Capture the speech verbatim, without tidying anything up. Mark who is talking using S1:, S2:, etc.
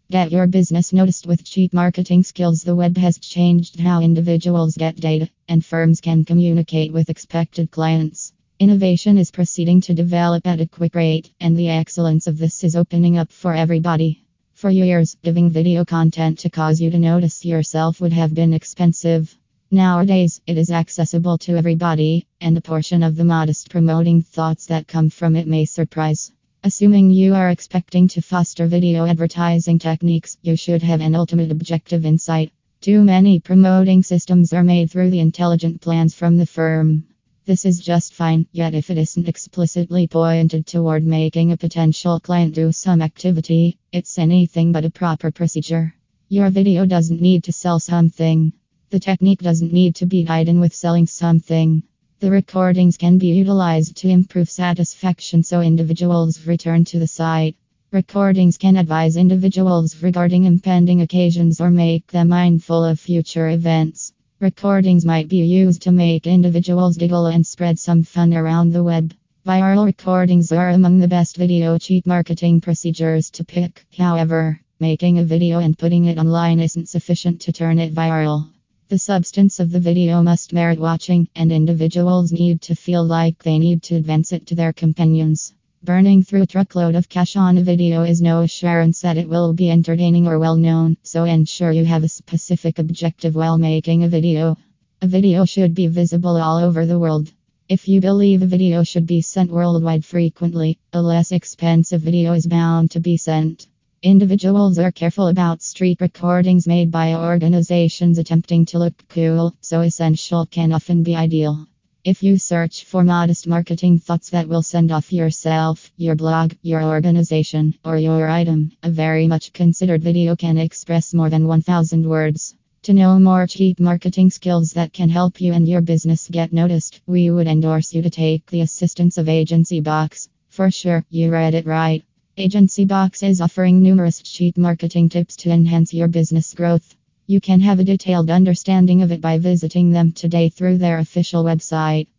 S1: Get your business noticed with cheap marketing skills. The web has changed how individuals get data, and firms can communicate with expected clients. Innovation is proceeding to develop at a quick rate, and the excellence of this is opening up for everybody. For years, giving video content to cause you to notice yourself would have been expensive. Nowadays, it is accessible to everybody, and a portion of the modest promoting thoughts that come from it may surprise. Assuming you are expecting to foster video advertising techniques, you should have an ultimate objective insight. Too many promoting systems are made through the intelligent plans from the firm. This is just fine, yet if it isn't explicitly pointed toward making a potential client do some activity, it's anything but a proper procedure. Your video doesn't need to sell something. The technique doesn't need to be tied in with selling something. The recordings can be utilized to improve satisfaction so individuals return to the site. Recordings can advise individuals regarding impending occasions or make them mindful of future events. Recordings might be used to make individuals giggle and spread some fun around the web. Viral recordings are among the best video cheap marketing procedures to pick. However, making a video and putting it online isn't sufficient to turn it viral. The substance of the video must merit watching, and individuals need to feel like they need to advance it to their companions. Burning through a truckload of cash on a video is no assurance that it will be entertaining or well known, so ensure you have a specific objective while making a video. A video should be visible all over the world. If you believe a video should be sent worldwide frequently, a less expensive video is bound to be sent. Individuals are careful about street recordings made by organizations attempting to look cool, so essential can often be ideal. If you search for modest marketing thoughts that will send off yourself, your blog, your organization, or your item, a very much considered video can express more than one thousand words. To know more cheap marketing skills that can help you and your business get noticed, we would endorse you to take the assistance of Agency Box. For sure, you read it right. Agency Box is offering numerous cheap marketing tips to enhance your business growth. You can have a detailed understanding of it by visiting them today through their official website.